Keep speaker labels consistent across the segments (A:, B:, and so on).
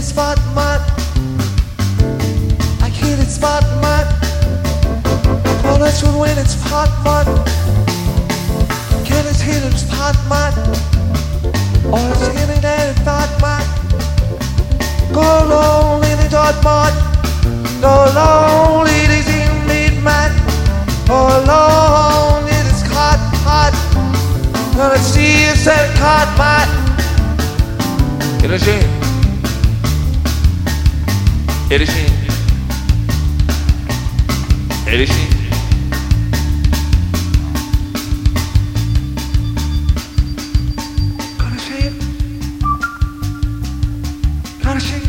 A: spot mud. I hit it spot mud. Oh, that's when it's hot mud. Can it hit it spot mud? Oh, it's hitting it spot mud. Go long in it hot mud. Go long in it in it mud. Oh, long in it's hot hot. Gonna see you set hot mud. Erişin. Erişin. Erişin. Konuşayım. Konuşayım.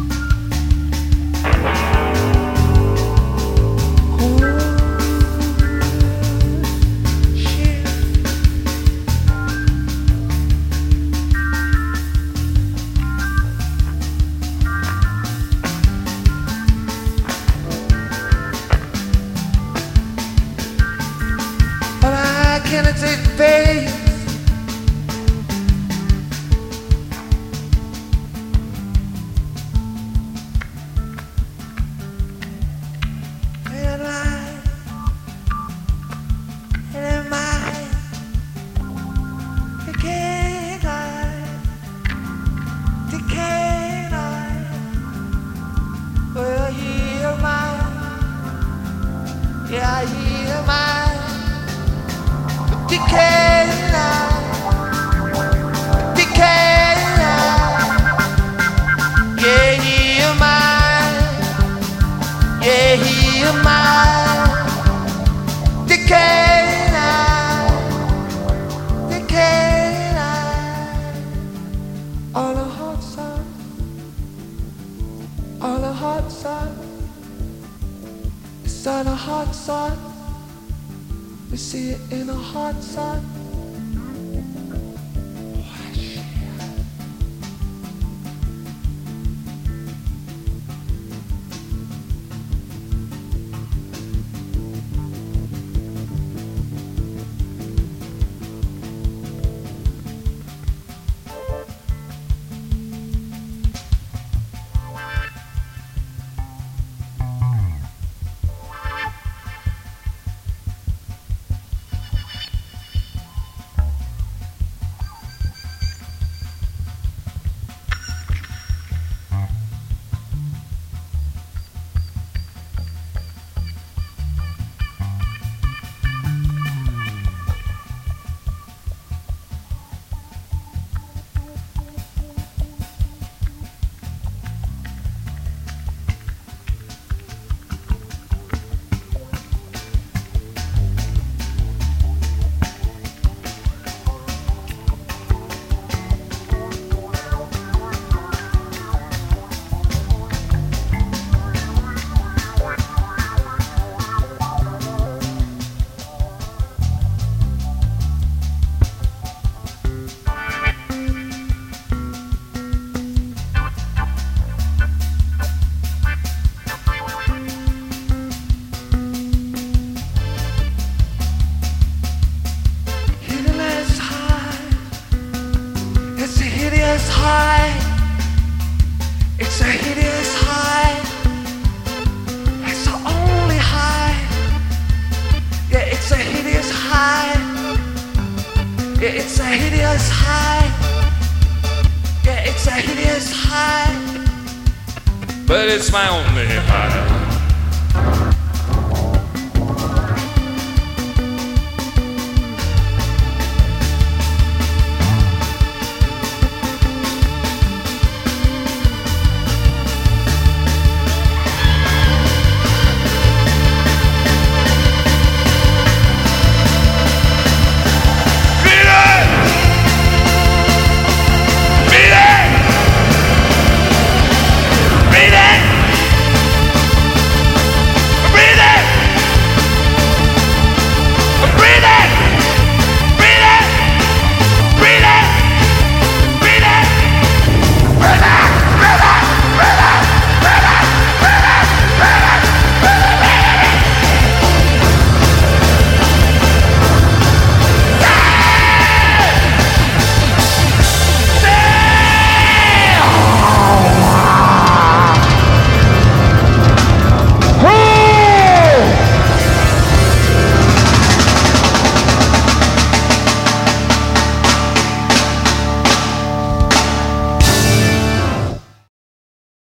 A: Can it take face? And am I? Can I? Well, here am I. Yeah, here am I. Decay now, yeah, he am I, yeah, he am I, decay now, all the hot sun, all the hot sun, it's all the hot sun. We see it in a hot sun. It's a hideous high. It's the only high. Yeah, it's a hideous high. Yeah, it's a hideous high. Yeah, it's a hideous high.
B: But it's my only high.